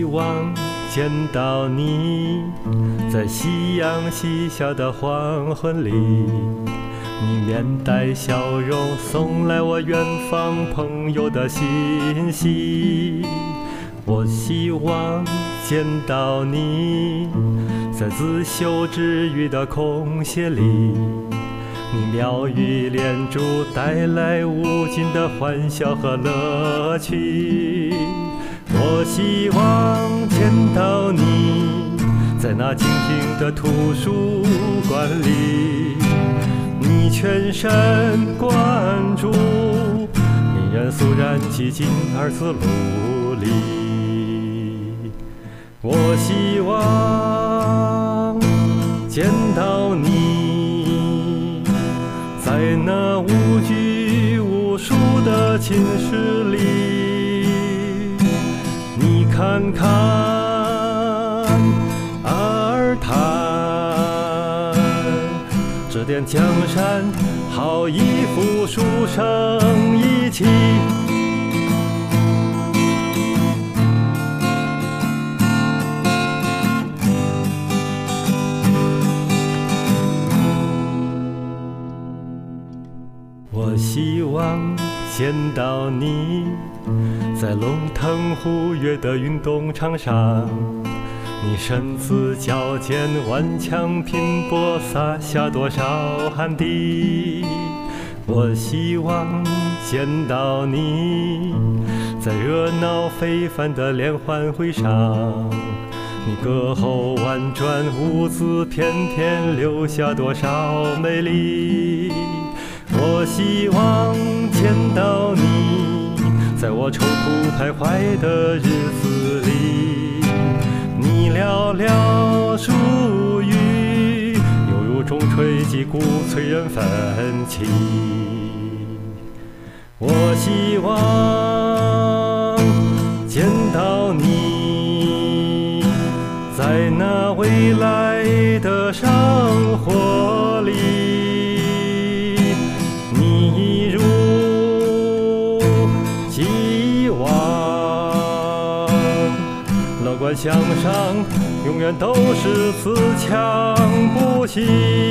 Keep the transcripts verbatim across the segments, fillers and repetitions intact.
望见到你，在夕阳西下的黄昏里，你面带笑容送来我远方朋友的信息。我希望见到你，在自修之余的空隙里，你妙语连珠带来无尽的欢笑和乐趣。我希望见到你，在那静静的图书馆里，你全神贯注，令人肃然起敬而自努力。我希望见到你，在那无拘无束的寝室里，你看看而谈，指点江山，好一幅书生意气。我希望见到你，在龙腾虎跃的运动场上，你身姿矫健，顽强拼搏，洒下多少汗滴。我希望见到你，在热闹非凡的联欢会上，你歌喉婉转，舞姿翩翩，留下多少美丽。我希望见到你，在我愁苦徘徊的日子里，你寥寥数语，犹如钟锤击鼓，催人奋起。我希望见到你，在那未来的生活里，你如既往，乐观向上，永远都是自强不息。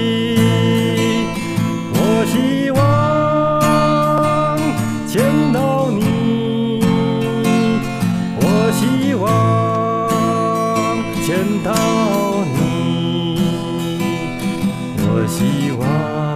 我希望见到你，我希望见到你，我希望